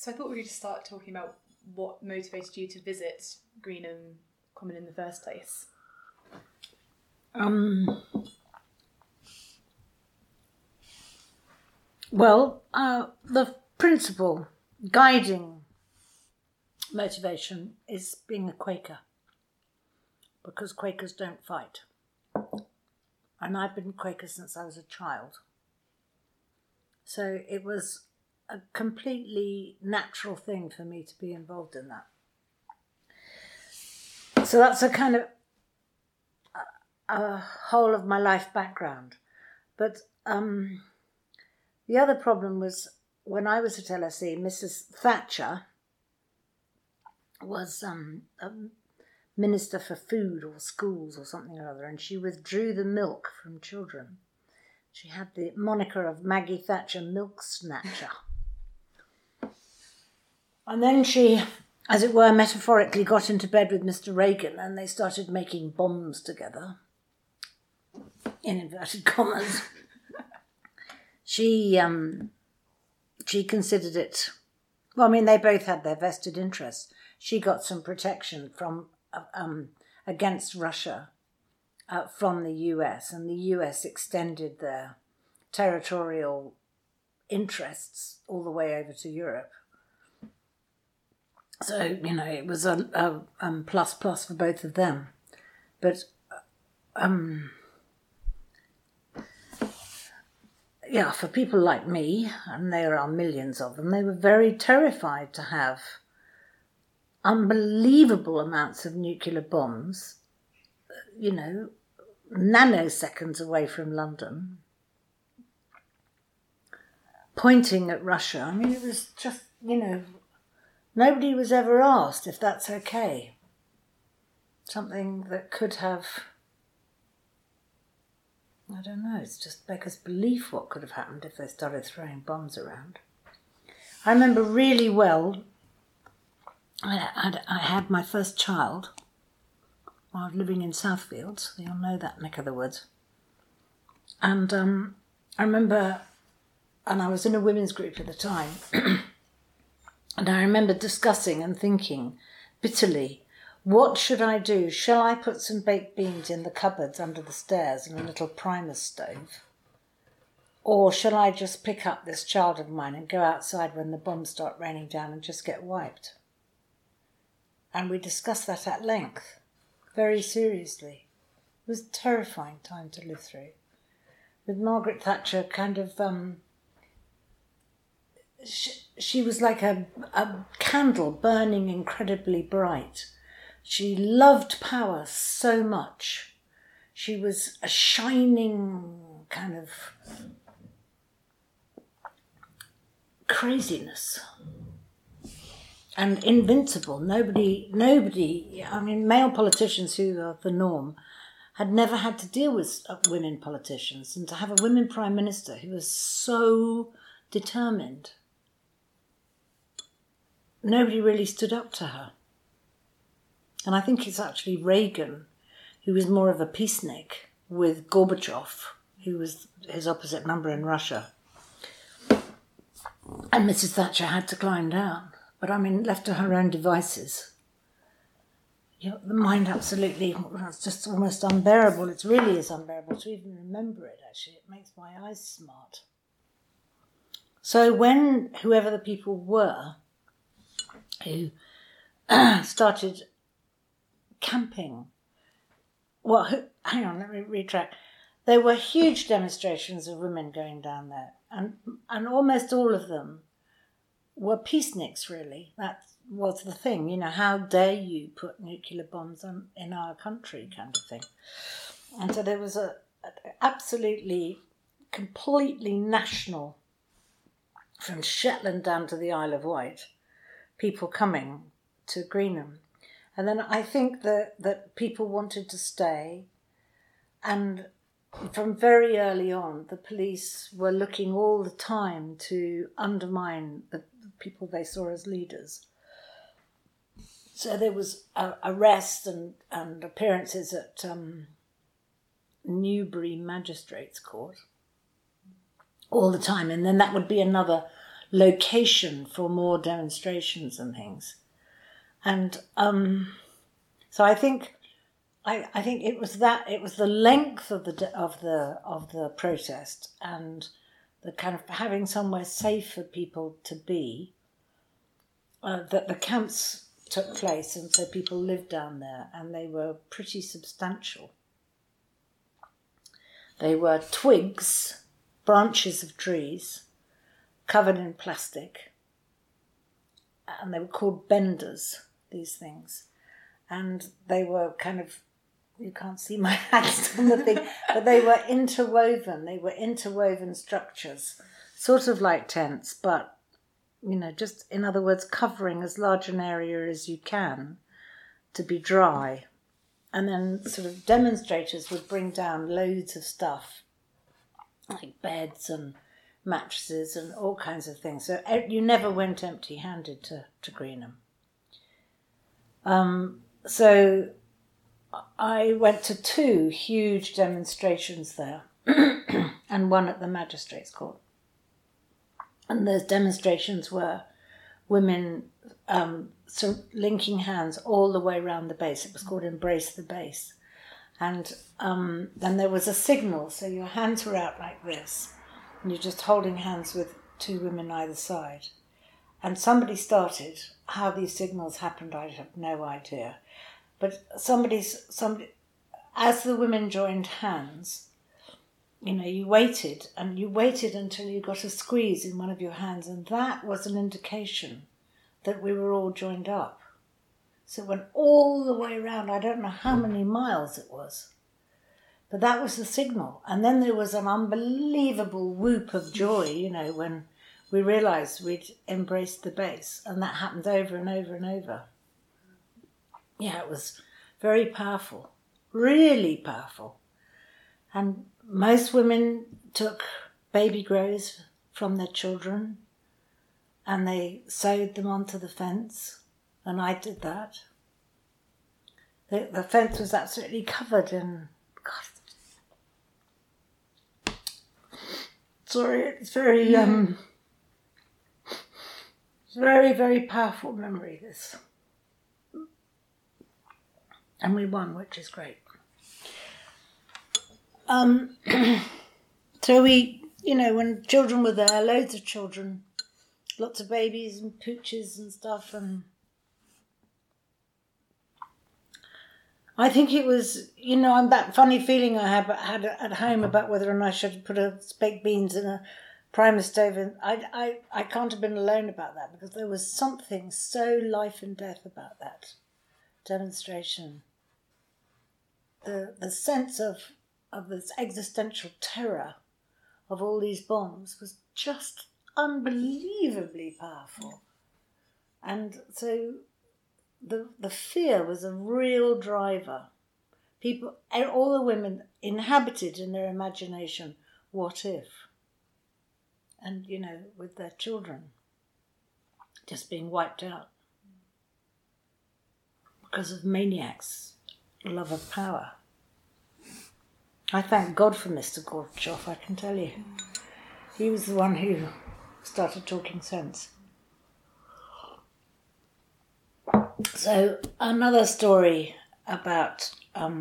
So I thought we could just start talking about what motivated you to visit Greenham Common in the first place. Well, the principal guiding motivation is being a Quaker, because Quakers don't fight. And I've been Quaker since I was a child. So it was a completely natural thing for me to be involved in that. So that's a kind of a whole of my life background. But the other problem was when I was at LSE, Mrs. Thatcher was Minister for Food or Schools or something or other, and she withdrew the milk from children. She had the moniker of Maggie Thatcher Milk Snatcher. And then she, as it were, metaphorically got into bed with Mr. Reagan, and they started making bombs together, in inverted commas. She considered it, well, I mean, they both had their vested interests. She got some protection from against Russia from the US, and the US extended their territorial interests all the way over to Europe. So, you know, it was a plus for both of them. But, yeah, for people like me, and there are millions of them, they were very terrified to have unbelievable amounts of nuclear bombs, you know, nanoseconds away from London, pointing at Russia. I mean, it was just, you know, nobody was ever asked if that's okay. Something that could have, I don't know, it's just beggars belief what could have happened if they started throwing bombs around. I remember really well, I had my first child while living in Southfields. You'll know that neck of the woods. And I remember, and I was in a women's group at the time, and I remember discussing and thinking bitterly, what should I do? Shall I put some baked beans in the cupboards under the stairs and a little primus stove? Or shall I just pick up this child of mine and go outside when the bombs start raining down and just get wiped? And we discussed that at length, very seriously. It was a terrifying time to live through. With Margaret Thatcher kind of, she was like a candle burning incredibly bright. She loved power so much. She was a shining kind of craziness. And invincible. Nobody, I mean, male politicians who are the norm had never had to deal with women politicians. And to have a women prime minister who was so determined, nobody really stood up to her. And I think it's actually Reagan, who was more of a peacenik, with Gorbachev, who was his opposite number in Russia. And Mrs. Thatcher had to climb down. But I mean, left to her own devices, you know, the mind absolutely, it's just almost unbearable. It really is unbearable to even remember it, actually. It makes my eyes smart. So when whoever the people were who started camping, well, hang on, let me retract. There were huge demonstrations of women going down there, and almost all of them were peaceniks, really. That was the thing, you know, how dare you put nuclear bombs in our country kind of thing. And so there was a absolutely, completely national, from Shetland down to the Isle of Wight, people coming to Greenham. And then I think that people wanted to stay, and from very early on, the police were looking all the time to undermine the people they saw as leaders. So there was arrests and appearances at Newbury Magistrates Court all the time. And then that would be another location for more demonstrations and things. And so I think it was the length of the protest and the kind of having somewhere safe for people to be, that the camps took place, and so people lived down there, and they were pretty substantial. They were twigs, branches of trees, covered in plastic, and they were called benders, these things. And they were kind of, you can't see my hands on the thing, but they were interwoven structures, sort of like tents, but, just, in other words, covering as large an area as you can to be dry. And then sort of demonstrators would bring down loads of stuff, like beds and mattresses and all kinds of things. So you never went empty-handed to Greenham. So I went to 2 huge demonstrations there and one at the Magistrates' Court. And those demonstrations were women linking hands all the way around the base. It was called Embrace the Base. And then there was a signal, so your hands were out like this, and you're just holding hands with 2 women either side. And somebody started. How these signals happened, I have no idea. But somebody, as the women joined hands, you waited until you got a squeeze in one of your hands, and that was an indication that we were all joined up. So it went all the way around. I don't know how many miles it was, but that was the signal. And then there was an unbelievable whoop of joy, when we realised we'd embraced the base, and that happened over and over and over. Yeah, it was very powerful, really powerful. And most women took baby grows from their children and they sewed them onto the fence, and I did that. The fence was absolutely covered in... God. Sorry, it's very... It's very, very powerful memory, this. And we won, which is great. So we, when children were there, loads of children, lots of babies and pooches and stuff, and I think it was, that funny feeling I had at home about whether or not I should put baked beans in a primus stove. And I can't have been alone about that, because there was something so life and death about that demonstration. The sense of this existential terror of all these bombs was just unbelievably powerful. And so the fear was a real driver. People, all the women inhabited in their imagination, what if? And, with their children just being wiped out because of maniacs' love of power. I thank God for Mr. Gorbachev, I can tell you. He was the one who started talking sense. So another story about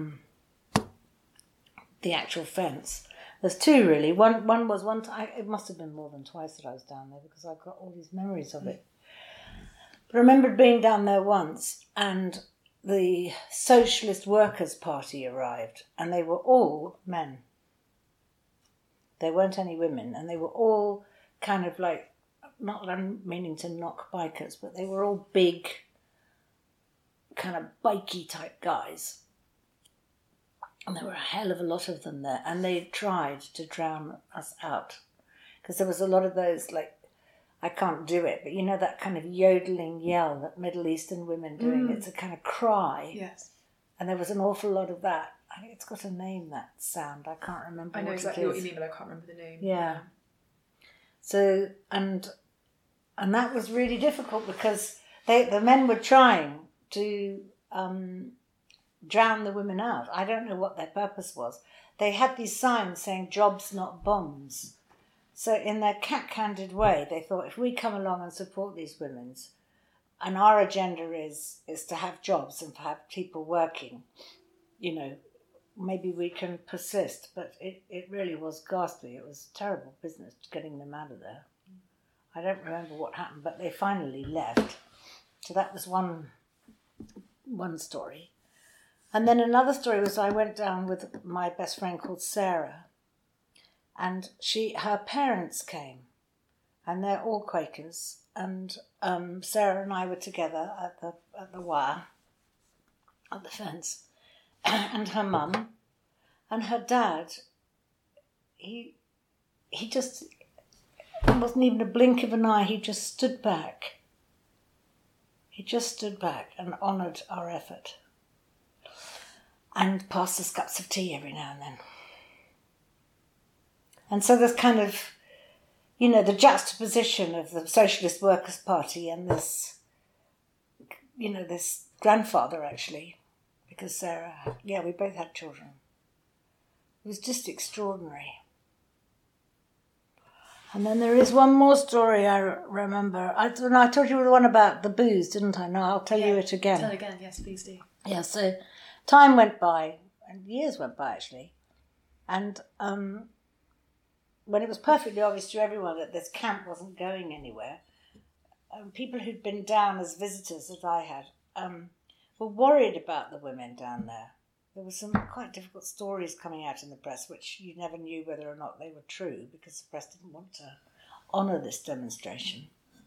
the actual fence. There's 2 really. One was one time, it must have been more than twice that I was down there, because I've got all these memories of it. But I remembered being down there once, and the Socialist Workers' Party arrived, and they were all men. There weren't any women, and they were all kind of like, not that I'm meaning to knock bikers, but they were all big, kind of bikey type guys. And there were a hell of a lot of them there, and they tried to drown us out. Because there was a lot of those, like, I can't do it, but that kind of yodeling yell that Middle Eastern women doing. It's a kind of cry. Yes. And there was an awful lot of that. I think it's got a name, that sound. I can't remember what it is. I know exactly what you mean, but I can't remember the name. Yeah. So, and that was really difficult, because the men were trying to drown the women out. I don't know what their purpose was. They had these signs saying, "Jobs, not bombs." So in their cat-candid way, they thought, if we come along and support these women, and our agenda is to have jobs and to have people working, you know, maybe we can persist. But it really was ghastly. It was terrible business getting them out of there. I don't remember what happened, but they finally left. So that was one story. And then another story was I went down with my best friend called Sarah, and her parents came, and they're all Quakers, and Sarah and I were together at the wire, at the fence, and her mum, and her dad, he just, it wasn't even a blink of an eye, he just stood back. He just stood back and honoured our effort and passed us cups of tea every now and then. And so there's kind of, you know, the juxtaposition of the Socialist Workers' Party and this, you know, this grandfather actually, because Sarah, yeah, we both had children. It was just extraordinary. And then there is one more story I remember. I told you the one about the booze, didn't I? No, I'll tell you it again. Tell it again, yes, please do. Yeah, so time went by, and years went by actually, and when it was perfectly obvious to everyone that this camp wasn't going anywhere, people who'd been down as visitors that I had were worried about the women down there. There were some quite difficult stories coming out in the press, which you never knew whether or not they were true, because the press didn't want to honour this demonstration.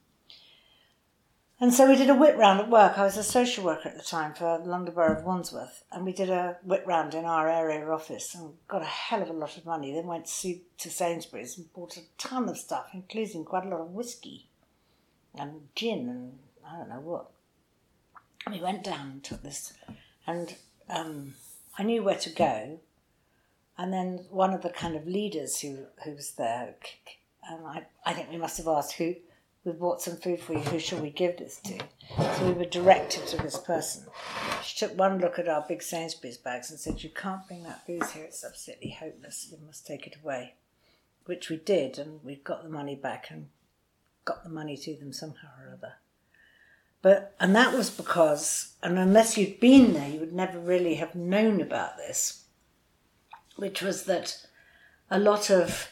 And so we did a whip round at work. I was a social worker at the time for the London Borough of Wandsworth, and we did a whip round in our area office and got a hell of a lot of money. Then went to Sainsbury's and bought a ton of stuff, including quite a lot of whiskey and gin and I don't know what. We went down and took this, and I knew where to go. And then one of the kind of leaders who was there, I think we must have asked who. We bought some food for you, who shall we give this to? So we were directed to this person. She took one look at our big Sainsbury's bags and said, you can't bring that booze here, it's absolutely hopeless, you must take it away. Which we did, and we got the money back and got the money to them somehow or other. And that was because, and unless you'd been there, you would never really have known about this, which was that a lot of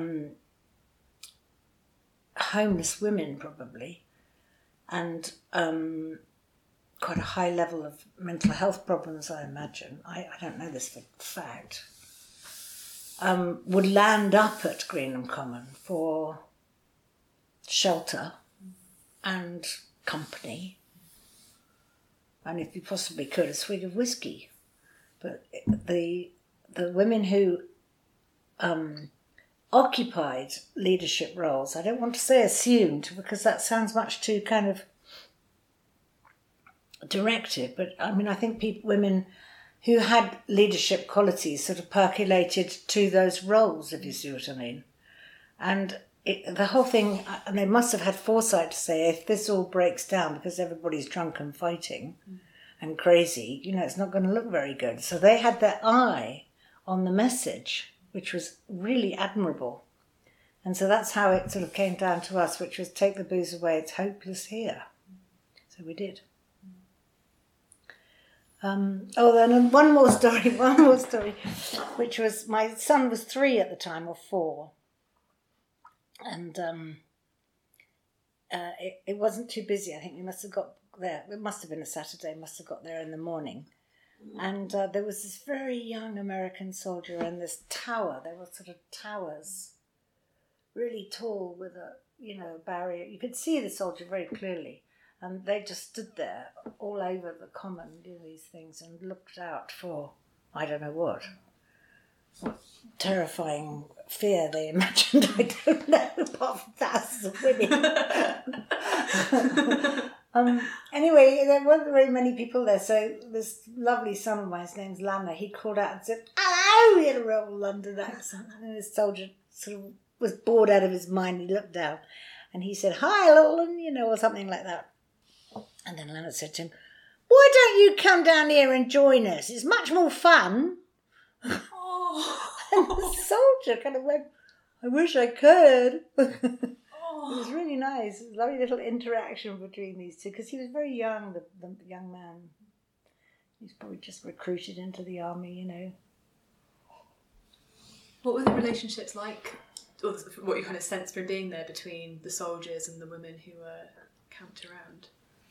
homeless women probably, and quite a high level of mental health problems, I imagine, I don't know this for fact, would land up at Greenham Common for shelter and company, and if you possibly could, a swig of whiskey. But the women who occupied leadership roles, I don't want to say assumed, because that sounds much too kind of directive, but I mean, I think women who had leadership qualities sort of percolated to those roles, if you see what I mean. And the whole thing, and they must have had foresight to say, if this all breaks down because everybody's drunk and fighting and crazy, you know, it's not going to look very good. So they had their eye on the message, which was really admirable. And so that's how it sort of came down to us, which was take the booze away, it's hopeless here. So we did. Then one more story, which was, my son was 3 at the time, or 4. And it wasn't too busy. I think we must have got there, it must have been a Saturday, must have got there in the morning. And there was this very young American soldier in this tower. There were sort of towers, really tall, with a barrier. You could see the soldier very clearly, and they just stood there all over the common, doing these things, and looked out for I don't know what terrifying fear they imagined. I don't know, apart from thousands of women. Anyway, there weren't very many people there, so this lovely son of mine, his name's Lanner, he called out and said, "Hello!" He had a real London accent, and this soldier sort of was bored out of his mind. He looked down, and he said, "Hi, little one," or something like that. And then Lanner said to him, "Why don't you come down here and join us? It's much more fun." Oh. And the soldier kind of went, I wish I could. It was really nice. It was a lovely little interaction between these two because he was very young, the young man. He's probably just recruited into the army, you know. What were the relationships like, or what you kind of sensed from being there between the soldiers and the women who were camped around?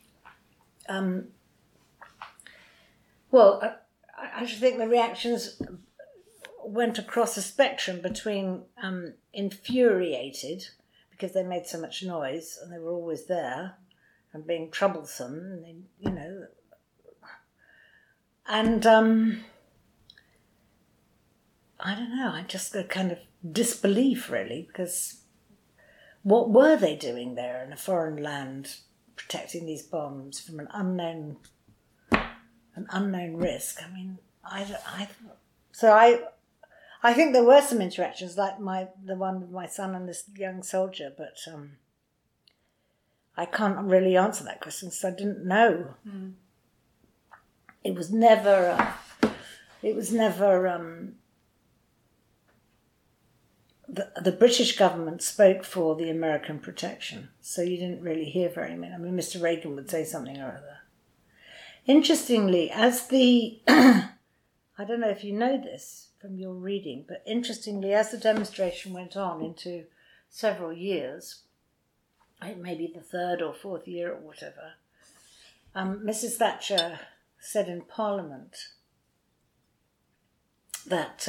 Well, I should think the reactions went across a spectrum between infuriated because they made so much noise and they were always there and being troublesome, and they, you know, and I don't know, I just a kind of disbelief really, because what were they doing there in a foreign land protecting these bombs from an unknown risk? I mean, I think there were some interactions like the one with my son and this young soldier, but I can't really answer that question because I didn't know. Mm. It was never. The British government spoke for the American protection, so you didn't really hear very many. I mean, Mr. Reagan would say something or other. Interestingly, as the I don't know if you know this from your reading, but interestingly, as the demonstration went on into several years, maybe the third or fourth year or whatever, Mrs. Thatcher said in Parliament that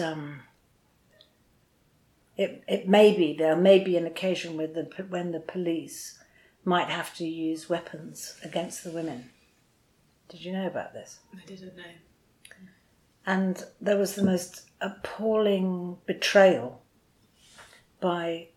there may be an occasion when the police might have to use weapons against the women. Did you know about this? I didn't know. And there was the most appalling betrayal by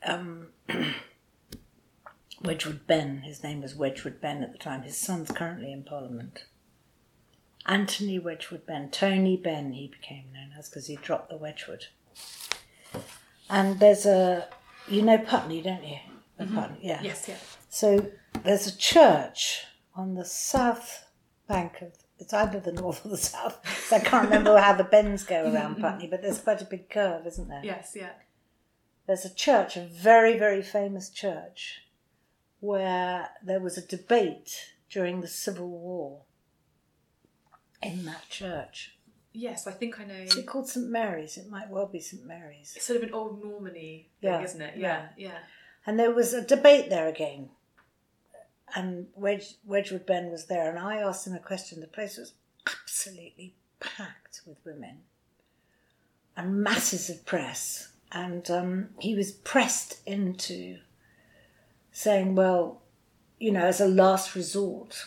Wedgwood Ben. His name was Wedgwood Ben at the time. His son's currently in Parliament. Anthony Wedgwood Ben. Tony Ben he became known as because he dropped the Wedgwood. And there's you know Putney, don't you? Mm-hmm. Putney, yeah. Yes, yeah. So there's a church on the south bank of, it's either the north or the south. So I can't remember how the bends go around Putney, but there's quite a big curve, isn't there? Yes, yeah. There's a church, a very, very famous church, where there was a debate during the Civil War in that church. Yes, I think I know. Is it called St Mary's? It might well be St Mary's. It's sort of an old Normandy thing, isn't it? Yeah. And there was a debate there again. And Wedgwood Ben was there, and I asked him a question. The place was absolutely packed with women and masses of press. And he was pressed into saying, well, you know, as a last resort,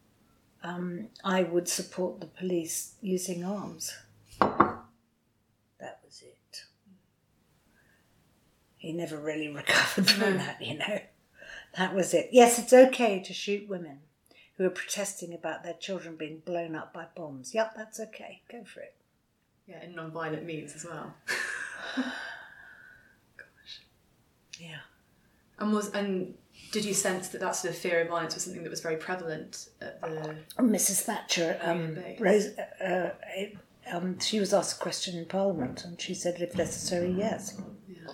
I would support the police using arms. That was it. He never really recovered from that, you know. That was it. Yes, it's okay to shoot women who are protesting about their children being blown up by bombs. Yep, that's okay. Go for it. Yeah, in non-violent means as well. Gosh. Yeah. And did you sense that sort of fear of violence was something that was very prevalent at the... Mrs. Thatcher, she was asked a question in Parliament, and she said, if necessary, yes. Yeah.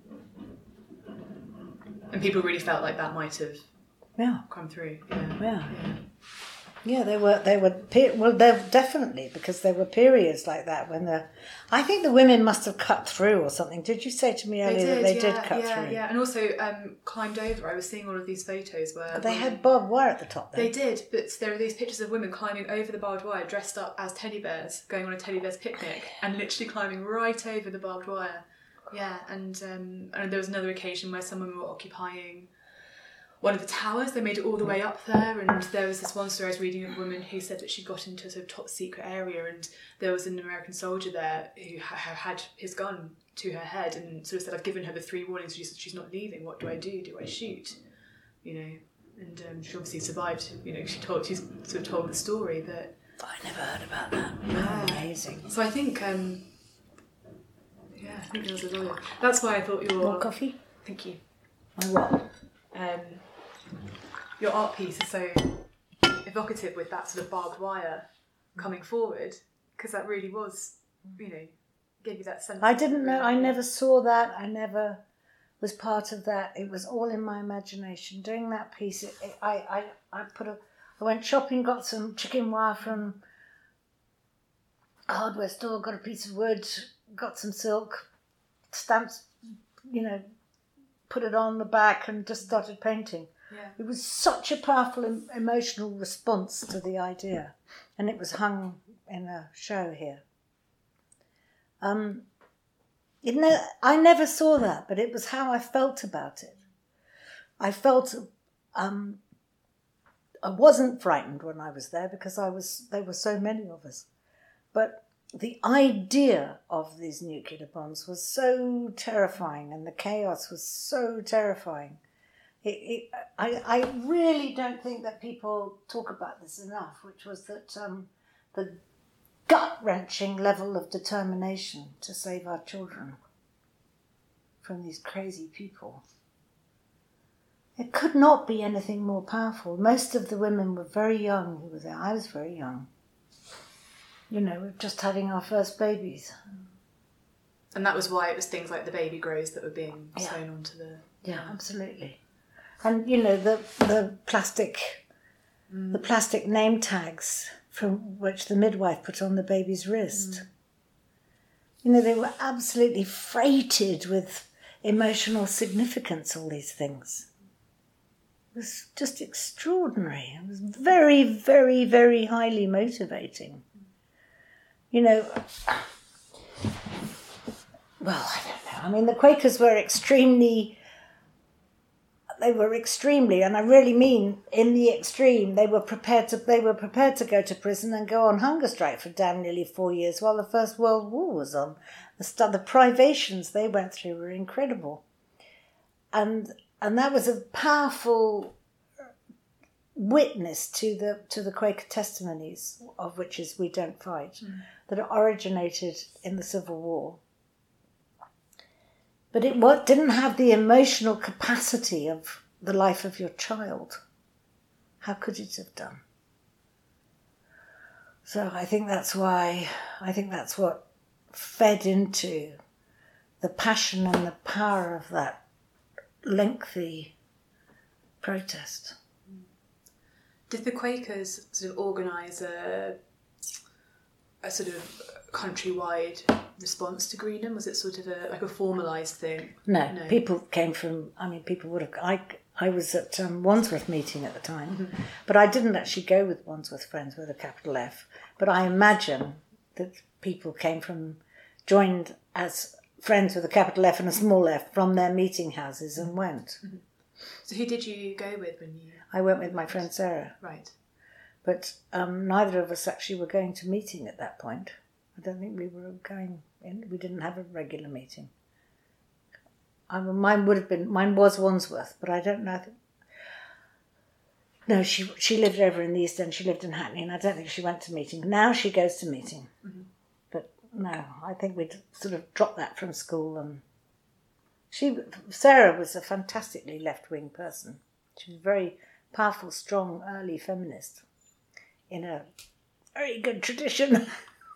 And people really felt like that might have come through. Yeah, they were definitely, because there were periods like that when I think the women must have cut through or something. Did you say to me earlier that they did cut through? Yeah, and also climbed over. I was seeing all of these photos where... But they had barbed wire at the top then. They did, but there are these pictures of women climbing over the barbed wire dressed up as teddy bears, going on a teddy bears picnic and literally climbing right over the barbed wire. Yeah, and there was another occasion where some women were occupying one of the towers. They made it all the way up there, and there was this one story I was reading of a woman who said that she got into a sort of top secret area, and there was an American soldier there who had his gun to her head and sort of said, I've given her the 3 warnings. She said, she's not leaving. What do I do? Do I shoot? You know, and she obviously survived. You know, she sort of told the story that... I never heard about that. Yeah. Amazing. So I think... I think there was a lawyer. That's why I thought your... More coffee? Thank you. My what? Your art piece is so evocative with that sort of barbed wire coming forward, because that really was, you know, gave you that sense. I didn't know. I never saw that. was part of that. It was all in my imagination. Doing that piece, I went shopping, got some chicken wire from a hardware store, got a piece of wood, got some silk, stamps, put it on the back and just started painting. Yeah. It was such a powerful emotional response to the idea, and it was hung in a show here. I never saw that, but it was how I felt about it. I felt I wasn't frightened when I was there because there were so many of us, but the idea of these nuclear bombs was so terrifying, and the chaos was so terrifying. I really don't think that people talk about this enough, which was that the gut-wrenching level of determination to save our children from these crazy people. It could not be anything more powerful. Most of the women were very young who were there. I was very young. We're just having our first babies. And that was why it was things like the baby grows that were being sewn onto the... Yeah, absolutely. And, the plastic name tags from which the midwife put on the baby's wrist. They were absolutely freighted with emotional significance, all these things. It was just extraordinary. It was very, very, very highly motivating. Well, I don't know. The Quakers were extremely, and I really mean in the extreme, they were prepared to go to prison and go on hunger strike for damn nearly 4 years while the First World War was on. The privations they went through were incredible. And that was a powerful witness to the Quaker testimonies, of which is We Don't Fight, that originated in the Civil War. But it didn't have the emotional capacity of the life of your child. How could it have done? So I think that's what fed into the passion and the power of that lengthy protest. Did the Quakers sort of organise a sort of countrywide response to Greenham? Was it sort of a formalised thing? No, people came from, people would have, I was at Wandsworth meeting at the time, but I didn't actually go with Wandsworth Friends with a capital F, but I imagine that people joined as friends with a capital F and a small f from their meeting houses and went. Mm-hmm. So who did you go with when you... I went with my friend Sarah. Right. But neither of us actually were going to meeting at that point. I don't think we were going in. We didn't have a regular meeting. Mine was Wandsworth, but I don't know. No, she lived over in the East End. She lived in Hackney, and I don't think she went to meeting. Now she goes to meeting. Mm-hmm. But no, I think we'd sort of dropped that from school. And Sarah was a fantastically left-wing person. She was a very powerful, strong, early feminist in a very good tradition.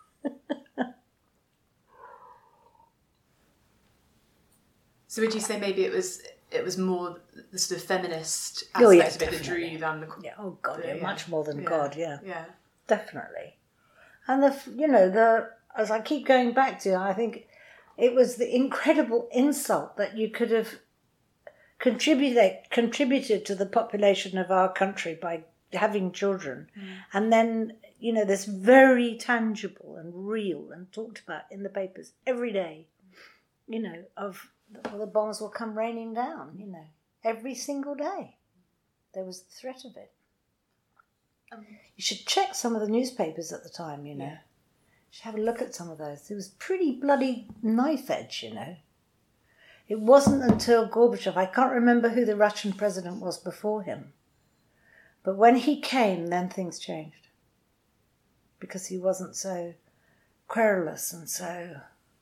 So would you say maybe it was more the sort of feminist aspect of it that drew you than the... Yeah, oh God, much more than God, yeah. Yeah. Definitely. And as I keep going back to, I think it was the incredible insult that you could have contributed to the population of our country by having children. And then, this very tangible and real and talked about in the papers every day, of the bombs will come raining down, every single day. There was the threat of it. You should check some of the newspapers at the time, You should have a look at some of those. It was pretty bloody knife edge, It wasn't until Gorbachev, I can't remember who the Russian president was before him, but when he came, then things changed. Because he wasn't so querulous and so,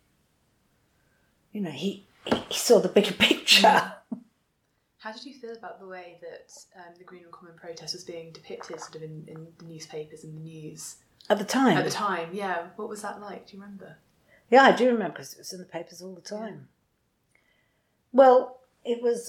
he saw the bigger picture. How did you feel about the way that the Greenham Common protest was being depicted sort of in the newspapers and the news? At the time? At the time, yeah. What was that like? Do you remember? Yeah, I do remember because it was in the papers all the time. Well, it was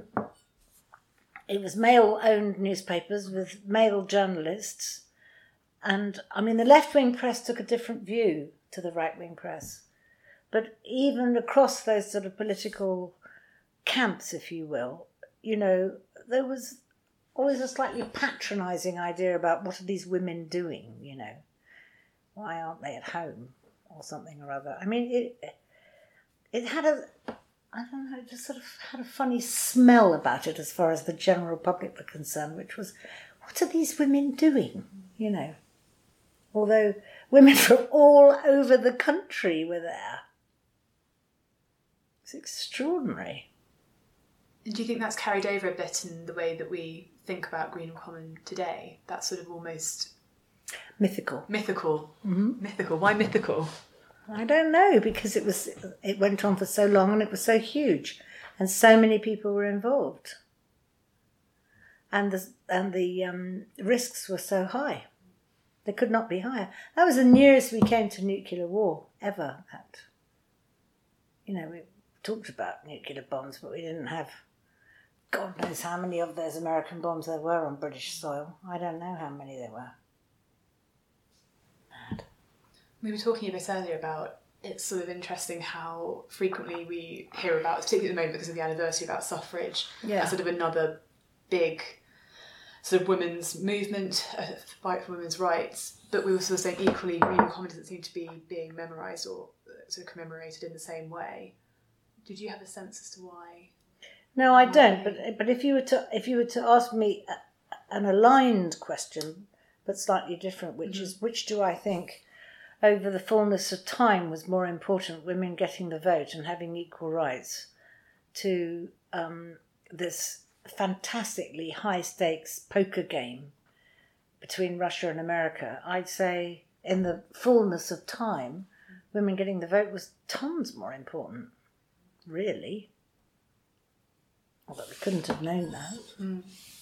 male-owned newspapers with male journalists, and I mean the left-wing press took a different view to the right-wing press, but even across those sort of political camps, if you will, you know, there was always a slightly patronising idea about what are these women doing, you know, why aren't they at home or something or other. I mean, it had I don't know, it just sort of had a funny smell about it as far as the general public were concerned, which was, what are these women doing, you know? Although women from all over the country were there. It's extraordinary. And do you think that's carried over a bit in the way that we think about Greenham Common today? That's sort of almost... Mythical. Mm-hmm. Mythical. Why mythical? I don't know, because it went on for so long and it was so huge and so many people were involved. And the risks were so high. They could not be higher. That was the nearest we came to nuclear war ever. You know, we talked about nuclear bombs, but we didn't have God knows how many of those American bombs there were on British soil. I don't know how many there were. Mad. We were talking a bit earlier about it's sort of interesting how frequently we hear about, particularly at the moment because of the anniversary, about suffrage as sort of another big sort of women's movement, fight for women's rights. But we were sort of saying equally, Greenham Common doesn't seem to be being memorised or sort of commemorated in the same way. Did you have a sense as to why? No, I don't. But if you were to ask me an aligned question, but slightly different, which is which do I think over the fullness of time was more important, women getting the vote and having equal rights, to this fantastically high stakes poker game between Russia and America? I'd say in the fullness of time, women getting the vote was tons more important, really. Although we couldn't have known that. Mm.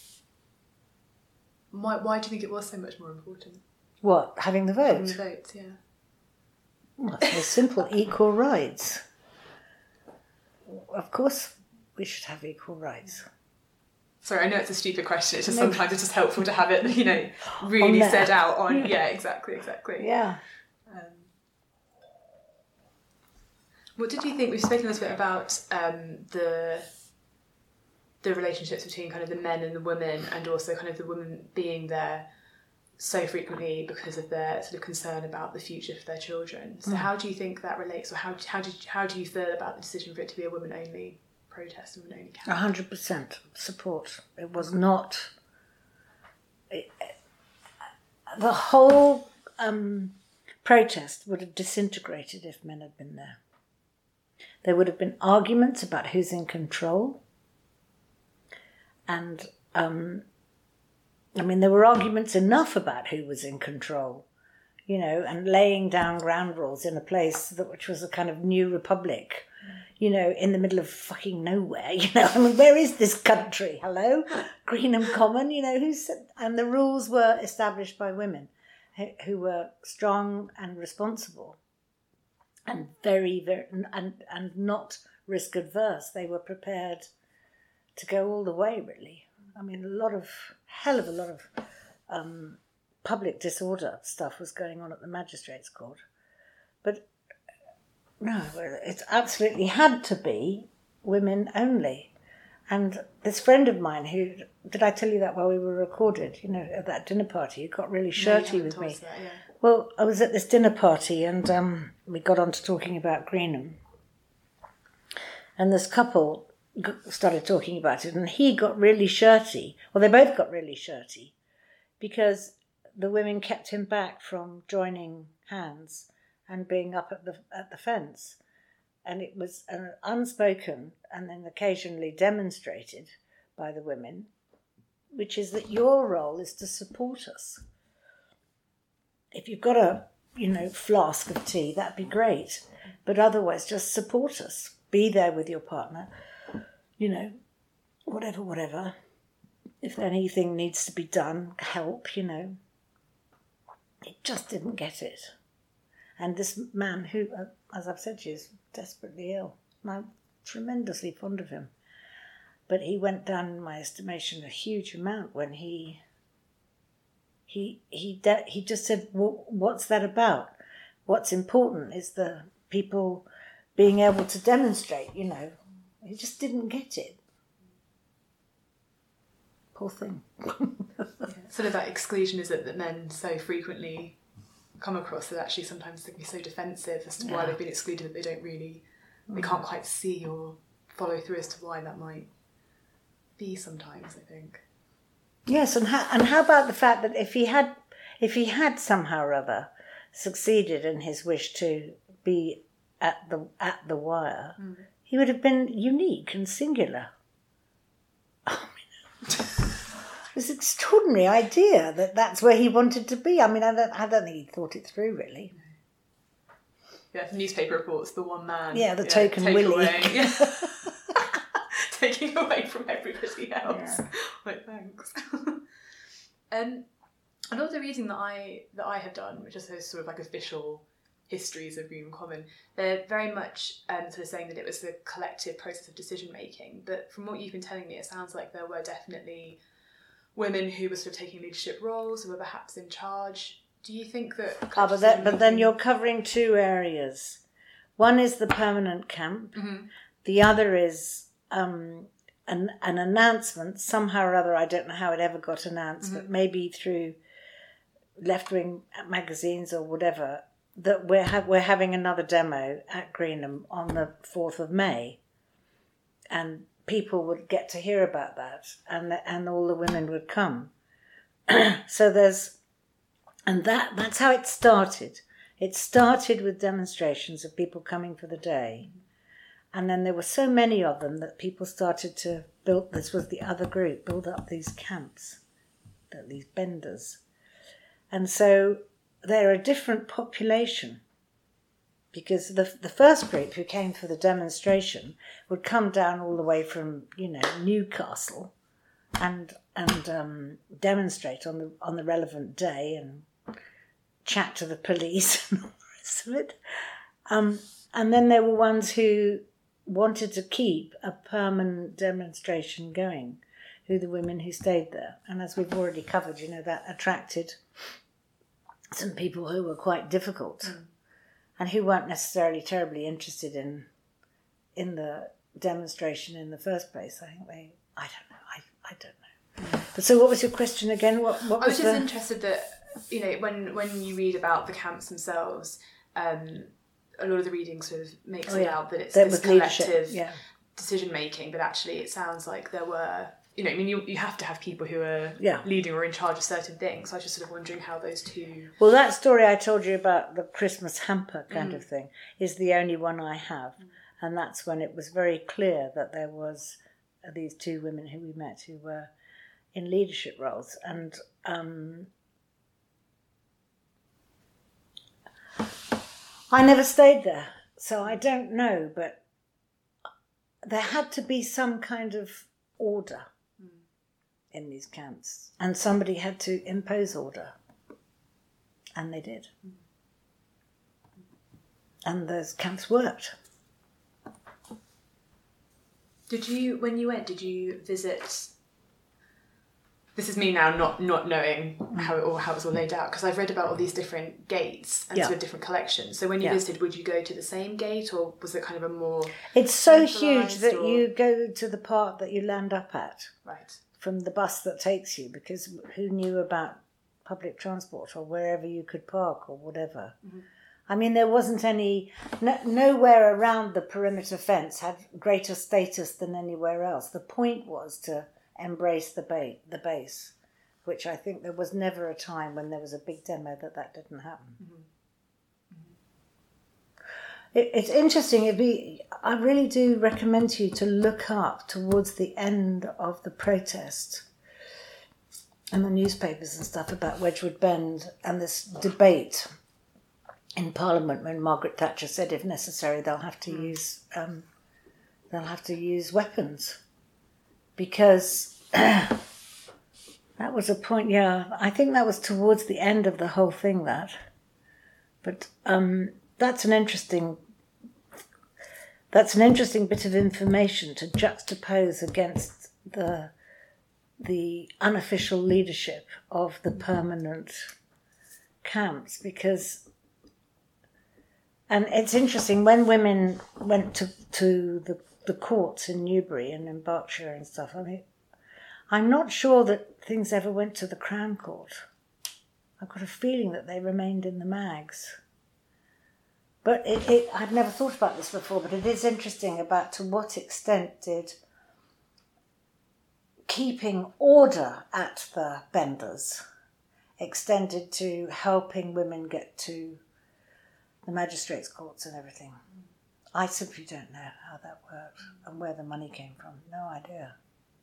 Why do you think it was so much more important? What, having the vote? Having the vote, yeah. Well, it's very simple, equal rights. Of course we should have equal rights. Sorry, I know it's a stupid question, it's just sometimes it's just helpful to have it, you know, really said out on, yeah, exactly. Yeah. What did you think, we've spoken a little bit about the relationships between kind of the men and the women, and also kind of the women being there so frequently because of their sort of concern about the future for their children. So how do you think that relates, or how do you feel about the decision for it to be a women-only protest and women-only camp? 100% support. It was not... the whole protest would have disintegrated if men had been there. There would have been arguments about who's in control. And, I mean, there were arguments enough about who was in control, you know, and laying down ground rules in a place which was a kind of new republic, you know, in the middle of fucking nowhere, you know. I mean, where is this country? Hello? Greenham Common, you know, and the rules were established by women who were strong and responsible and very, very, and not risk adverse. They were prepared to go all the way, really. I mean, hell of a lot of public disorder stuff was going on at the magistrates' court. But no, it absolutely had to be women only. And this friend of mine did I tell you that while we were recorded, you know, at that dinner party, who got really shirty with me. That, yeah. Well, I was at this dinner party and we got on to talking about Greenham. And this couple started talking about it, and he got really shirty. Well, they both got really shirty because the women kept him back from joining hands and being up at the fence. And it was unspoken and then occasionally demonstrated by the women, which is that your role is to support us. If you've got a, you know, flask of tea, that'd be great. But otherwise, just support us. Be there with your partner. You know, whatever. If anything needs to be done, help, you know. It just didn't get it. And this man who, as I've said to you, is desperately ill. And I'm tremendously fond of him. But he went down, in my estimation, a huge amount when he just said, well, what's that about? What's important is the people being able to demonstrate, you know. He just didn't get it. Poor thing. Sort of that exclusion is that men so frequently come across that actually sometimes they can be so defensive as to why they've been excluded that they don't really, they can't quite see or follow through as to why that might be sometimes, I think. Yes, and how about the fact that if he had somehow or other succeeded in his wish to be at the wire, he would have been unique and singular. It was an extraordinary idea that that's where he wanted to be. I mean, I don't think he thought it through, really. Yeah, the newspaper reports, the one man. Yeah, the token Willie. Taking away from everybody else. Yeah. Like, thanks. And a lot of the reading that I have done, which is sort of like official histories of Greenham Common, they're very much sort of saying that it was the collective process of decision making. But from what you've been telling me, it sounds like there were definitely women who were sort of taking leadership roles, who were perhaps in charge. Do you think that... but then you're covering two areas. One is the permanent camp. Mm-hmm. The other is an announcement, somehow or other, I don't know how it ever got announced, but maybe through left-wing magazines or whatever, that we're having another demo at Greenham on the 4th of May. And people would get to hear about that, and all the women would come. So that's how it started. It started with demonstrations of people coming for the day, and then there were so many of them that people started to build. This was the other group, build up these camps, these benders, and so they're a different population. Because the first group who came for the demonstration would come down all the way from, you know, Newcastle and demonstrate on the relevant day and chat to the police and all the rest of it. And then there were ones who wanted to keep a permanent demonstration going, who the women who stayed there. And as we've already covered, you know, that attracted some people who were quite difficult. And who weren't necessarily terribly interested in the demonstration in the first place. I think I don't know. But so what was your question again? What I was just interested that, you know, when you read about the camps themselves, a lot of the reading sort of makes it out that it's this collective decision making, but actually it sounds like there were, you know, I mean, you have to have people who are leading or in charge of certain things. So I was just sort of wondering how those two... Well, that story I told you about the Christmas hamper kind of thing is the only one I have. And that's when it was very clear that there was these two women who we met who were in leadership roles. And I never stayed there, so I don't know, but there had to be some kind of order in these camps, and somebody had to impose order, and they did. And those camps worked. When you went, did you visit... This is me now not knowing how it was all laid out, because I've read about all these different gates and sort of different collections. So when you visited, would you go to the same gate, or was it kind of a more... It's so huge that you go to the part that you land up at. Right. From the bus that takes you, because who knew about public transport or wherever you could park or whatever. I mean, there wasn't any... nowhere around the perimeter fence had greater status than anywhere else. The point was to embrace the base, which I think there was never a time when there was a big demo that didn't happen. It's interesting. I really do recommend to you to look up towards the end of the protest and the newspapers and stuff about Wedgwood Bend and this debate in Parliament when Margaret Thatcher said, if necessary, they'll have to use weapons, because that was a point. Yeah, I think that was towards the end of the whole thing. But that's an interesting. That's an interesting bit of information to juxtapose against the unofficial leadership of the permanent camps, because, and it's interesting, when women went to the courts in Newbury and in Berkshire and stuff, I mean, I'm not sure that things ever went to the Crown Court. I've got a feeling that they remained in the mags. But I'd never thought about this before, but it is interesting about to what extent did keeping order at the benders extended to helping women get to the magistrates' courts and everything. I simply don't know how that worked and where the money came from. No idea.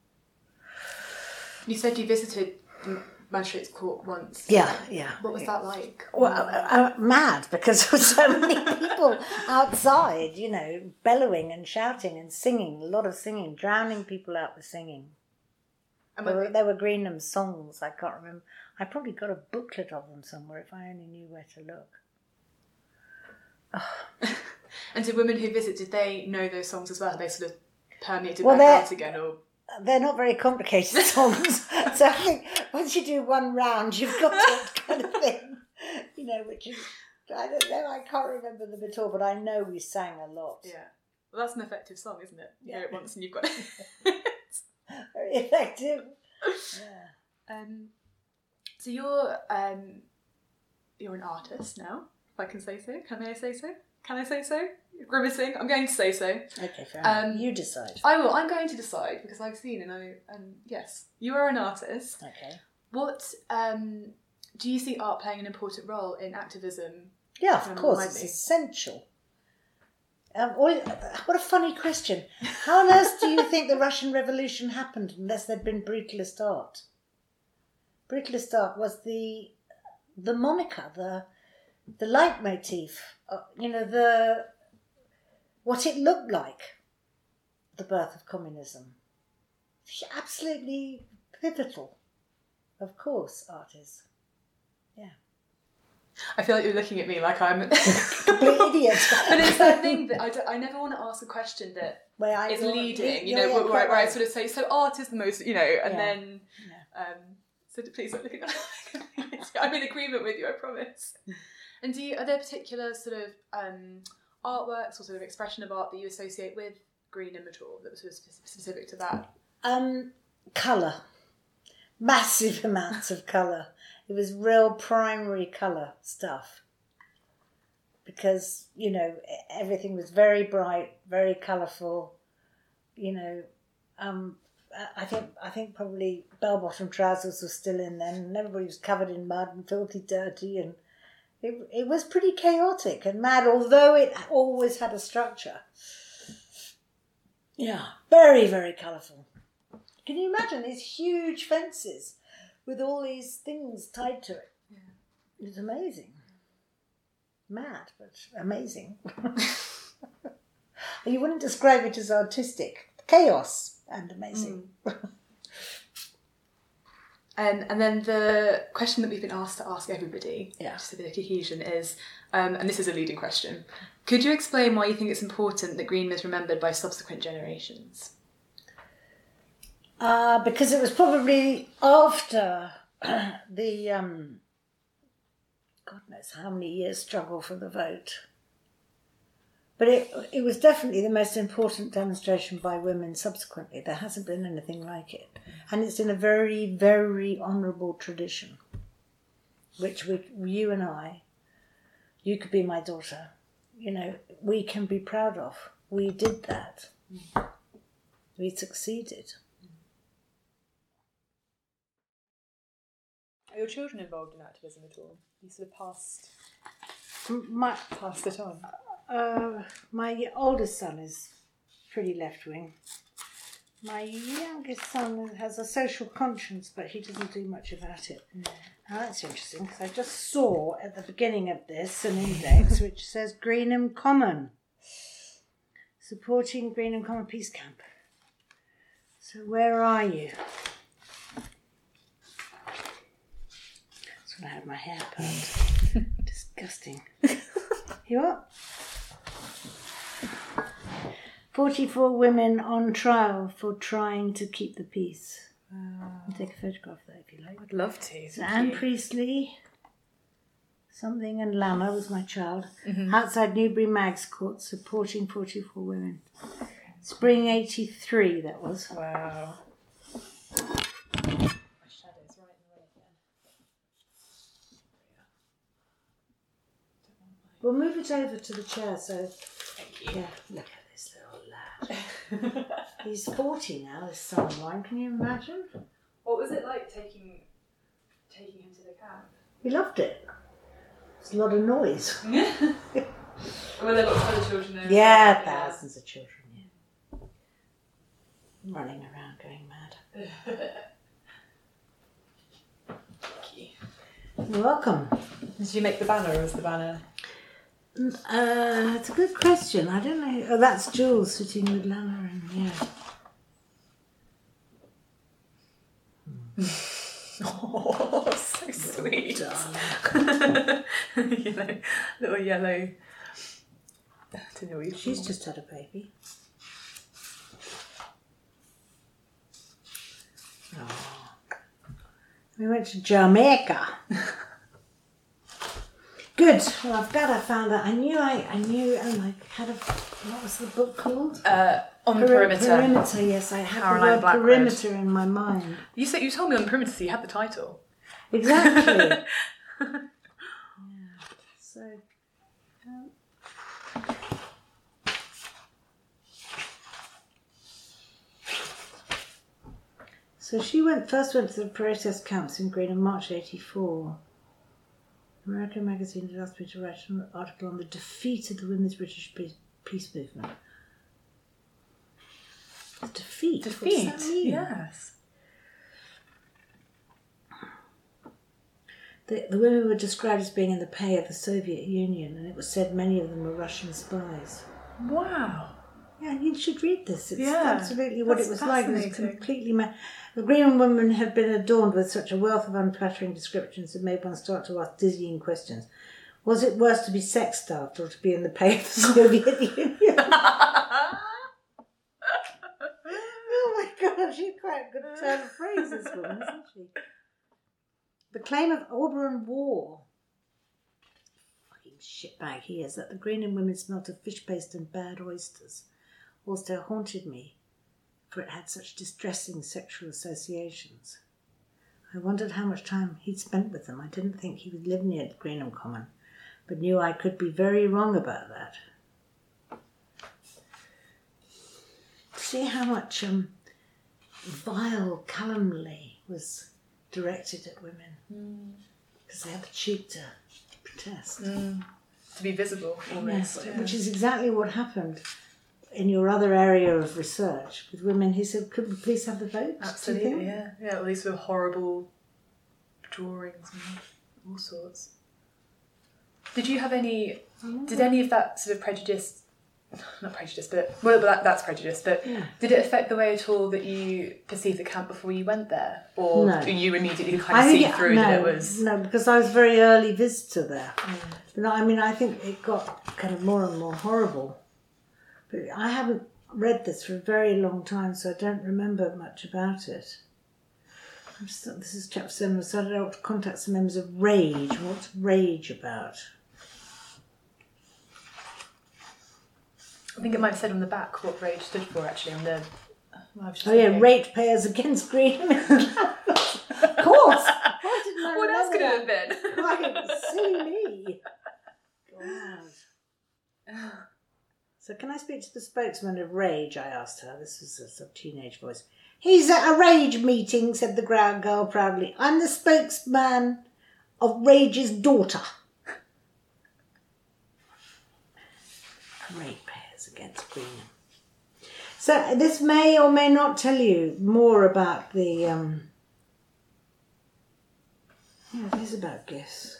You said you visited the magistrates' court once. Yeah. What was that like? Well, mad, because there were so many people outside, bellowing and shouting and singing, a lot of singing, drowning people out with singing. There were Greenham songs, I can't remember. I probably got a booklet of them somewhere if I only knew where to look. Oh. And did women who visit, did they know those songs as well? They sort of permeated back out again? Or they're not very complicated songs. So I think once you do one round, you've got that kind of thing, which is, I don't know, I can't remember them at all, but I know we sang a lot. Yeah. Well, that's an effective song, isn't it? You hear it once and you've got it. Very effective. Yeah. So you're an artist now, if I can say so. Can I say so? Can I say so? Grimacing. I'm going to say so. Okay, fair enough. You decide. I will. I'm going to decide because I've seen and yes, you are an artist. Okay. What do you see art playing an important role in activism? Yeah, of course, it's essential. What a funny question. How on earth do you think the Russian Revolution happened unless there'd been brutalist art? Brutalist art was the moniker, the leitmotif, what it looked like, the birth of communism. Absolutely pivotal. Of course, art is. Yeah. I feel like you're looking at me like I'm a complete idiot. But it's that thing that I never want to ask a question that is leading, where I sort of say, so art is the most, and then, so please don't look at me. I'm in agreement with you, I promise. And are there particular sort of artworks or sort of expression of art that you associate with Greenham at all that was sort of specific to that? Colour. Massive amounts of colour. It was real primary colour stuff. Because, everything was very bright, very colourful. I think probably bell-bottom trousers were still in then, and everybody was covered in mud and filthy dirty, and it was pretty chaotic and mad, although it always had a structure. Yeah, very, very colourful. Can you imagine these huge fences with all these things tied to it? Yeah. It was amazing. Mad, but amazing. You wouldn't describe it as artistic. Chaos and amazing. And then the question that we've been asked to ask everybody, just a bit of cohesion, is, and this is a leading question, could you explain why you think it's important that Greenham is remembered by subsequent generations? Because it was probably after the, God knows how many years struggle for the vote. But it was definitely the most important demonstration by women subsequently. There hasn't been anything like it. And it's in a very, very honourable tradition, which you and I, you could be my daughter, we can be proud of. We did that. We succeeded. Are your children involved in activism at all? You sort of passed it on? My oldest son is pretty left-wing. My youngest son has a social conscience, but he doesn't do much about it. Now that's interesting, because I just saw at the beginning of this an index which says Greenham Common, supporting Greenham Common Peace Camp. So where are you? That's when I had my hair permed. Disgusting. You what? 44 women on trial for trying to keep the peace. I'll take a photograph of that if you like. I'd love to. So Anne Priestley, something, and Lama was my child. Outside Newbury Mag's Court, supporting 44 women. Spring 83, that was. Wow. We'll move it over to the chair, so... Thank you. Yeah, look at this little lad. He's 40 now, this son of mine. Can you imagine? What was it like taking him to the camp? He loved it. It's a lot of noise. Were there lots of other children there? Yeah, thousands of children, yeah. Running around going mad. Thank you. You're welcome. Did you make the banner, or was the banner... It's a good question. I don't know. Oh, that's Jules sitting with Lana and Oh, so sweet. Little yellow. She's just had a baby. Oh. We went to Jamaica. Good. Well, I'm glad I found that. I knew, and I had a, what was the book called? On the Perimeter. Perimeter, yes. I had Caroline the word Blackwood. perimeter in my mind. You told me On the Perimeter, so you had the title. Exactly. Yeah. So, she first went to the protest camps in Green in March '84. American magazine had asked me to write an article on the defeat of the Women's British Peace Movement. Defeat? What does that mean? Yes. The women were described as being in the pay of the Soviet Union, and it was said many of them were Russian spies. Wow. Yeah, you should read this. It's Yeah, absolutely what it was like. It was fascinating. completely The Green women have been adorned with such a wealth of unflattering descriptions that made one start to ask dizzying questions. Was it worse to be sex-starved or to be in the pay of the Soviet Union? Oh my God, she's quite a good turn of phrase, this woman, isn't she? The claim of Auburn War, fucking shitbag he is, that the Green women smelt of fish paste and bad oysters, also haunted me, for it had such distressing sexual associations. I wondered how much time he'd spent with them. I didn't think he would live near Greenham Common, but knew I could be very wrong about that. See how much vile calumny was directed at women, because they had the cheek to protest. To be visible, almost. Yes, which is exactly what happened in your other area of research with women. He said, could the police have the vote? Absolutely, yeah. Yeah, all these sort of horrible drawings and all sorts. Did you have any... Did any of that sort of prejudice... Not prejudice, but... Well, that's prejudice, but did it affect the way at all that you perceived the camp before you went there? Or you immediately kind of see through that it was... No, because I was a very early visitor there. But I mean, I think it got kind of more and more horrible. But I haven't read this for a very long time, so I don't remember much about it. This is chapter 7. So I don't know what to contact some members of Rage. What's Rage about? I think it might have said on the back what Rage stood for, actually, on the... Ratepayers Against Green. Of course. Why didn't I What else could that? it have been? Quite silly me. God. So can I speak to the spokesman of Rage, I asked her. This was a sort of teenage voice. He's at a Rage meeting, said the ground girl proudly. I'm the spokesman of Rage's daughter. Ratepayers Against Green. So this may or may not tell you more about the... Yeah, it is about gifts.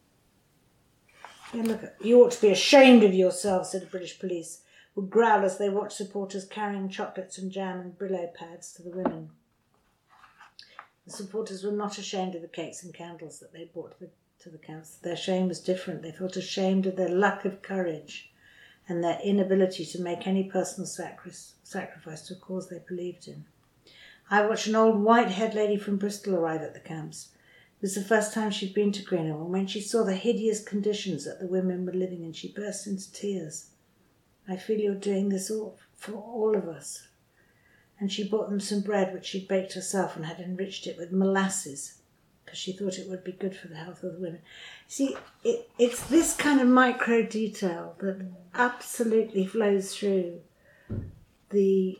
Yeah, look, you ought to be ashamed of yourself, said the British police, would growl as they watched supporters carrying chocolates and jam and Brillo pads to the women. The supporters were not ashamed of the cakes and candles that they brought to the camps. Their shame was different. They felt ashamed of their lack of courage and their inability to make any personal sacrifice to a cause they believed in. I watched an old white-haired lady from Bristol arrive at the camps. It was the first time she'd been to Greenham, and when she saw the hideous conditions that the women were living in, she burst into tears. I feel you're doing this all for all of us. And she bought them some bread which she'd baked herself and had enriched it with molasses, because she thought it would be good for the health of the women. See, it's this kind of micro detail that absolutely flows through the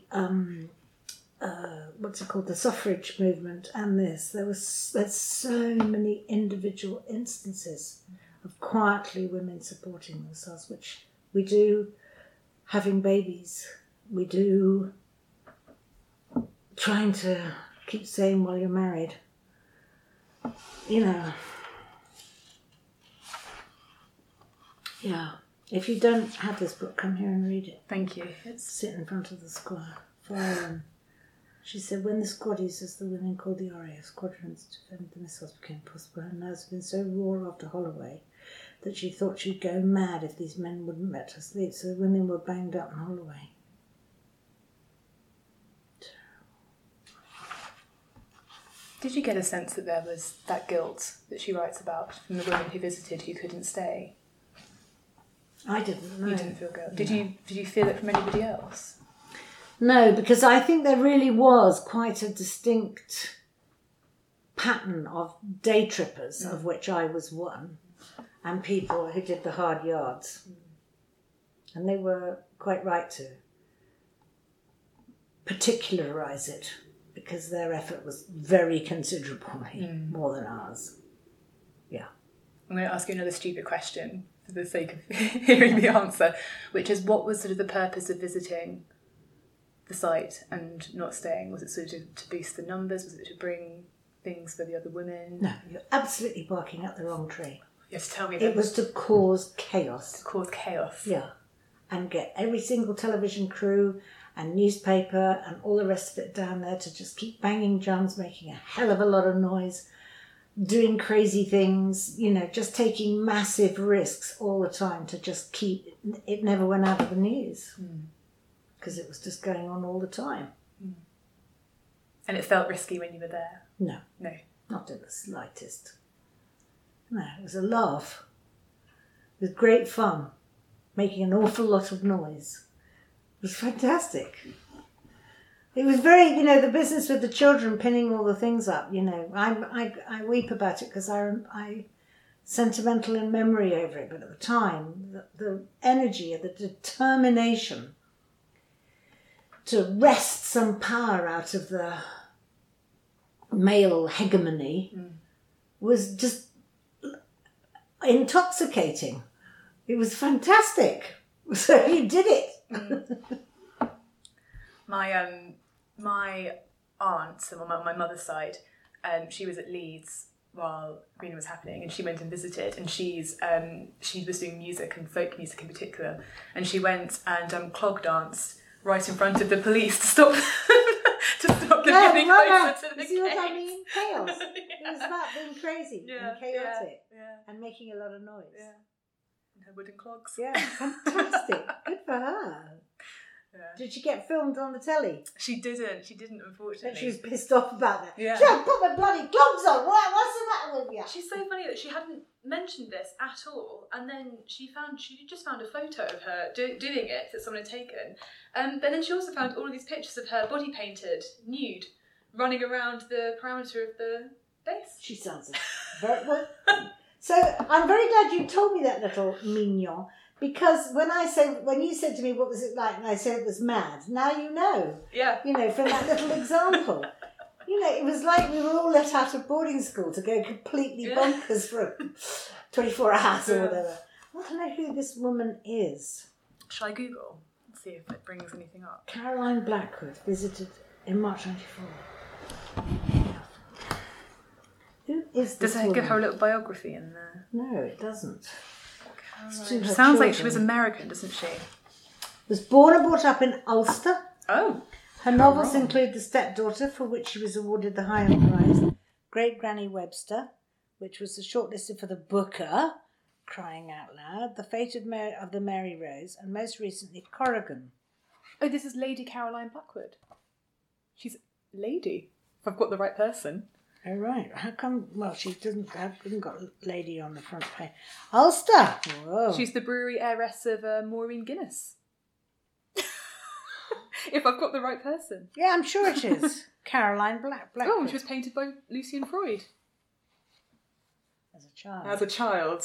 the suffrage movement and this. There's so many individual instances of quietly women supporting themselves, which we do having babies, we do trying to keep sane while you're married. You know, yeah. If you don't have this book, come here and read it. Thank you. Sit in front of the square. She said, when the squaddies, as the women called the RAF squadrons, to defend the missiles became possible, her nerves had been so raw after Holloway that she thought she'd go mad if these men wouldn't let her sleep, so the women were banged up in Holloway. Did you get a sense that there was that guilt that she writes about from the women who visited who couldn't stay? I didn't know. You didn't feel guilt. Did you feel it from anybody else? No, because I think there really was quite a distinct pattern of day trippers, of which I was one, and people who did the hard yards. And they were quite right to particularise it, because their effort was very considerably more than ours. Yeah. I'm going to ask you another stupid question for the sake of hearing the answer, which is, what was sort of the purpose of visiting the site and not staying? Was it sort of to boost the numbers? Was it to bring things for the other women? No, you're absolutely barking up the wrong tree. Yes, tell me. It was to cause chaos. To cause chaos. Yeah. And get every single television crew and newspaper and all the rest of it down there to just keep banging drums, making a hell of a lot of noise, doing crazy things, you know, just taking massive risks all the time to just keep... It never went out of the news. Because it was just going on all the time. And it felt risky when you were there? No. No. Not in the slightest. No, it was a laugh. It was great fun, making an awful lot of noise. It was fantastic. It was very, you know, the business with the children pinning all the things up, you know. I weep about it because I sentimental in memory over it, but at the time, the energy and the determination to wrest some power out of the male hegemony was just intoxicating. It was fantastic. So he did it. My aunt, so on my mother's side, she was at Leeds while Greenham was happening, and she went and visited, and she was doing music and folk music in particular, and she went and clog danced right in front of the police to stop them getting closer to the See what gate. I mean? Chaos. It was about being crazy and chaotic and making a lot of noise. Yeah. And her wooden clogs. Yeah, fantastic. Good for her. Yeah. Did she get filmed on the telly? She didn't, unfortunately. She was pissed off about that. Yeah. She had put my bloody clogs on. What's the matter with you? She's so funny that she hadn't mentioned this at all, and then she just found a photo of her doing it that someone had taken. But then she also found all of these pictures of her body painted, nude, running around the perimeter of the base. She sounds very well. So I'm very glad you told me that, little mignon, because when you said to me what was it like, and I said it was mad. Now you know. Yeah. You know, from that little example. You know, it was like we were all let out of boarding school to go completely bonkers for 24 hours or whatever. I want to know who this woman is. Shall I Google and see if it brings anything up? Caroline Blackwood visited in March 94. Who is this Does it woman? give her a little biography in there? No, it doesn't. She sounds like she was American, doesn't she? Was born and brought up in Ulster. Oh. Her novels include The Stepdaughter, for which she was awarded the Higham Prize, Great Granny Webster, which was shortlisted for the Booker, crying out loud, the fate of the Mary Rose, and most recently Corrigan. Oh, this is Lady Caroline Blackwood. She's lady, if I've got the right person. Oh, right. How come? Well, she hasn't got lady on the front page. Ulster. Whoa. She's the brewery heiress of Maureen Guinness. If I've got the right person. Yeah, I'm sure it is. Caroline Blackwood. Oh, she was painted by Lucian Freud. As a child. As a child.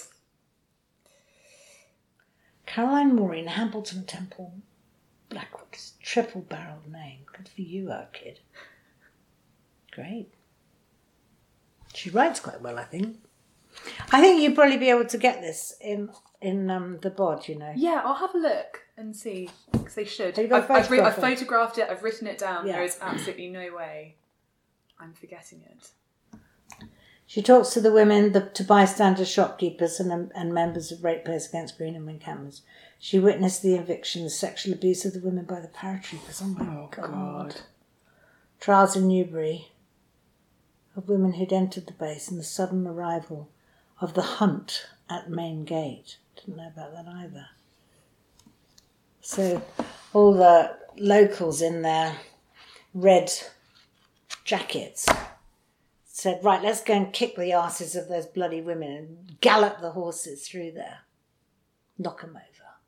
Caroline Maureen Hambleton Temple Blackwood. Triple-barreled name. Good for you, our kid. Great. She writes quite well, I think. I think you'd probably be able to get this in the bod, you know. Yeah, I'll have a look and see, because they should. I've photographed it, I've written it down. Yeah. There is absolutely no way I'm forgetting it. She talks to the women, to bystanders, shopkeepers and members of Ratepayers Against Greenham encampments. She witnessed the evictions, sexual abuse of the women by the paratroopers. Oh my God. Trials in Newbury of women who'd entered the base and the sudden arrival of the hunt at Main Gate. Didn't know about that either. So all the locals in their red jackets said, right, let's go and kick the arses of those bloody women and gallop the horses through there. Knock them over.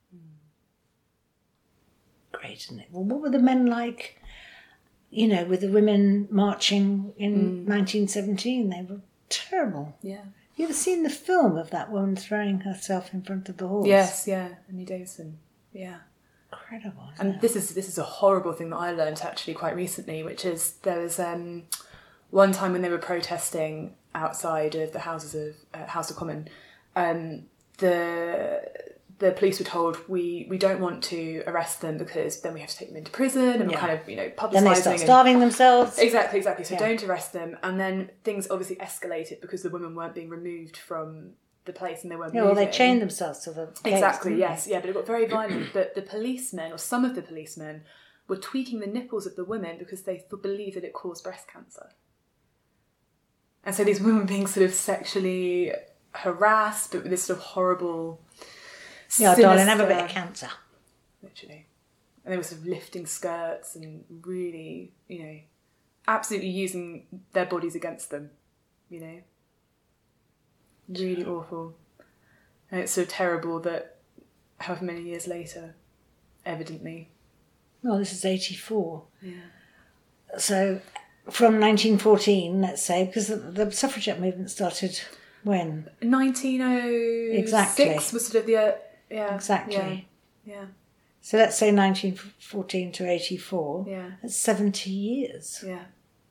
Great, isn't it? Well, what were the men like, you know, with the women marching in 1917? They were terrible. Yeah. You ever seen the film of that woman throwing herself in front of the horse? Yes, yeah. Annie Davison. Yeah. Incredible. And this is a horrible thing that I learned actually quite recently, which is there was one time when they were protesting outside of the House of Commons, the police were told we don't want to arrest them because then we have to take them into prison and we're kind of publicising. Then they start starving themselves. Exactly. So don't arrest them. And then things obviously escalated because the women weren't being removed from the place and they weren't moving. Well, they chained themselves to the gates, exactly, didn't yes. they? Yeah, but it got very violent. But the policemen, or some of the policemen, were tweaking the nipples of the women because they believed that it caused breast cancer. And so these women were being sort of sexually harassed, but with this sort of horrible... Yeah, darling, have a bit of cancer. Literally. And they were sort of lifting skirts and really, absolutely using their bodies against them, Really awful. And it's so terrible that however many years later, evidently... Well, this is 84. Yeah. So from 1914, let's say, because the suffragette movement started when? 1906 exactly. was sort of the... yeah. Exactly. Yeah. So let's say 1914 to 84. Yeah. That's 70 years. Yeah.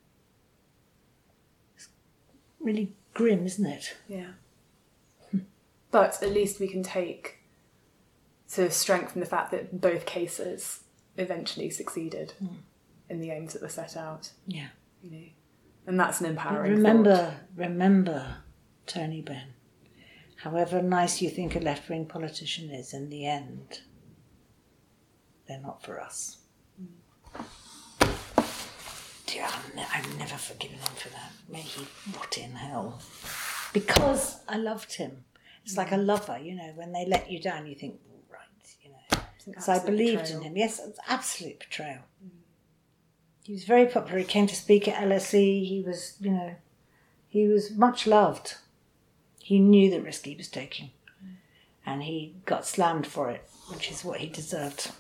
It's really grim, isn't it? Yeah. But at least we can take sort of strength from the fact that in both cases eventually succeeded in the aims that were set out. Yeah. And that's an empowering thought. Remember, Tony Benn, however nice you think a left-wing politician is, in the end, they're not for us. Dear, I've never forgiven him for that. May he rot in hell. Because I loved him. It's like a lover, when they let you down, you think, right, So I believed in him. Yes, it's absolute betrayal. He was very popular. He came to speak at LSE. He was, he was much loved. He knew the risk he was taking. And he got slammed for it, which is what he deserved.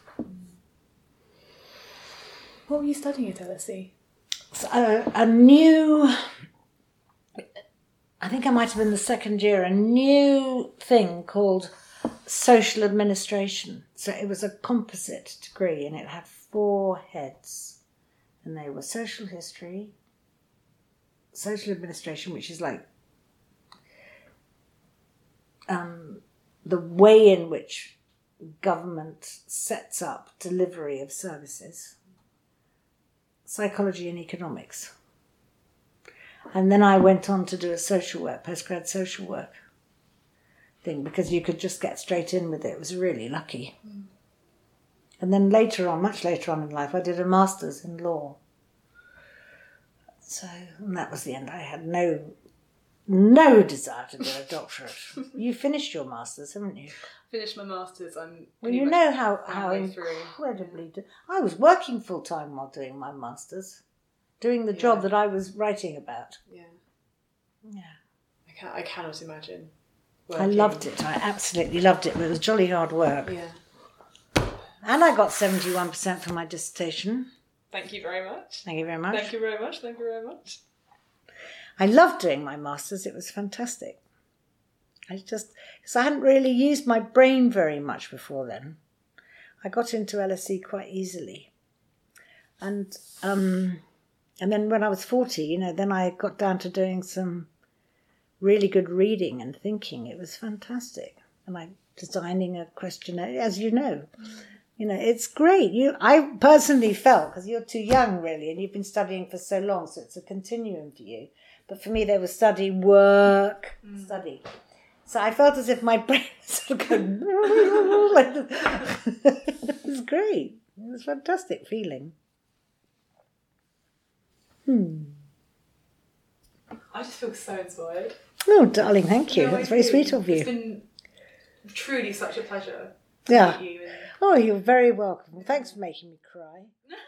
What were you studying at LSE? So, I think I might have been the second year, a new thing called social administration. So it was a composite degree and it had 4 heads. And they were social history, social administration, which is like the way in which government sets up delivery of services, psychology and economics. And then I went on to do a social work, postgrad social work thing, because you could just get straight in with it. It was really lucky. And then later on, much later on in life, I did a master's in law. So, and that was the end. I had no no desire to do a doctorate. You finished your masters, haven't you? Finished my masters. I'm. Well, you know how halfway through. incredibly. I was working full time while doing my masters, doing the job that I was writing about. Yeah. Yeah. I cannot imagine. I loved it. I absolutely loved it. But it was jolly hard work. Yeah. And I got 71% for my dissertation. Thank you very much. Thank you very much. Thank you very much. Thank you very much. I loved doing my masters. It was fantastic. Because I hadn't really used my brain very much before then. I got into LSE quite easily. And then when I was 40, then I got down to doing some really good reading and thinking. It was fantastic. And I designing a questionnaire, as you know. It's great. I personally felt, because you're too young really, and you've been studying for so long, so it's a continuum for you. But for me, there was study, work, study. So I felt as if my brain was sort of going... It was great. It was a fantastic feeling. I just feel so inspired. Oh, darling, thank you. That's very sweet of you. It's been truly such a pleasure to Yeah. meet you. Oh, you're very welcome. Thanks for making me cry.